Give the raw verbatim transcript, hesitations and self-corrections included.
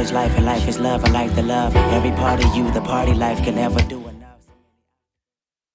is life and life is love. I like the love. Every part of you, the party life can never do.